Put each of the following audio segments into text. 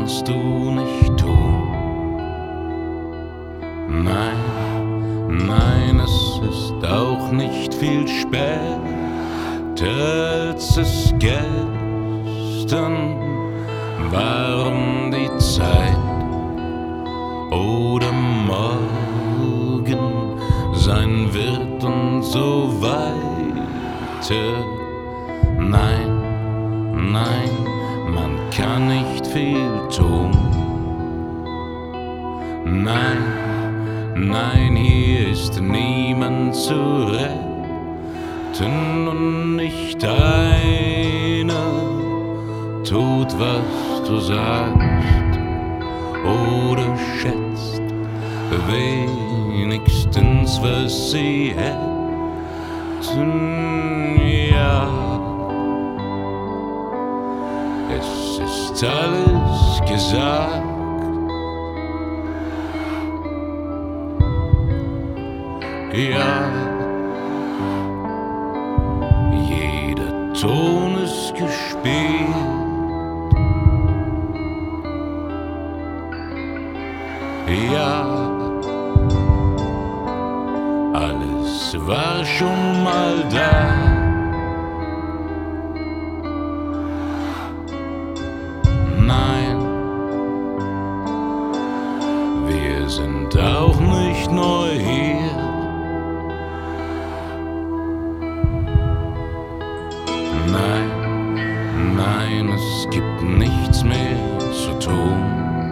kannst du nicht tun. Nein, nein, es ist auch nicht viel später als es gestern war um die Zeit oder morgen sein wird und so weiter. Nein, nein, man kann nicht viel tun. Nein, nein, hier ist niemand zu retten und nicht einer tut, was du sagst oder schätzt wenigstens, was sie hätten. Ja, es ist alles gesagt. Ja, jeder Ton ist gespielt. Ja, alles war schon mal da. Nein, wir sind auch nicht neu hier. Nein, nein, es gibt nichts mehr zu tun.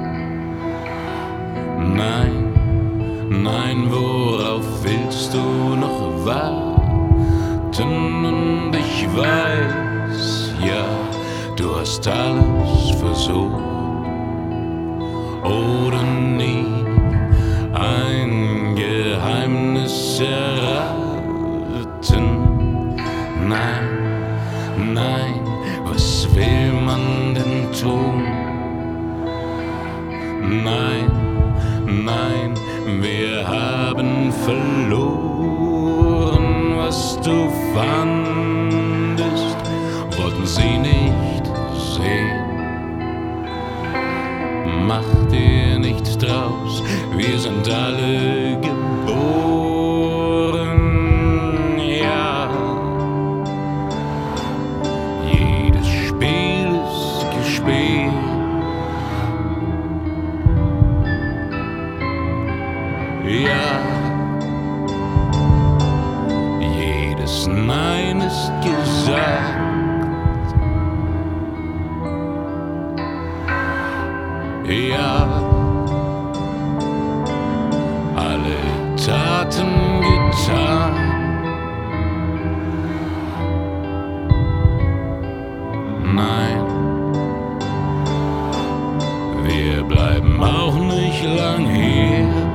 Nein, nein, worauf willst du noch warten? Und ich weiß, ja, du hast alles versucht oder nie ein Geheimnis erraten. Nein, nein, was will man denn tun? Nein, nein, wir haben verloren, was du fandest, wollten sie nicht sehen. Mach dir nichts draus, wir sind alle geboren, ja. Jedes Spiel ist gespielt. Ja, jedes Nein ist gesagt. Ja, alle Taten getan. Nein, wir bleiben auch nicht lang hier.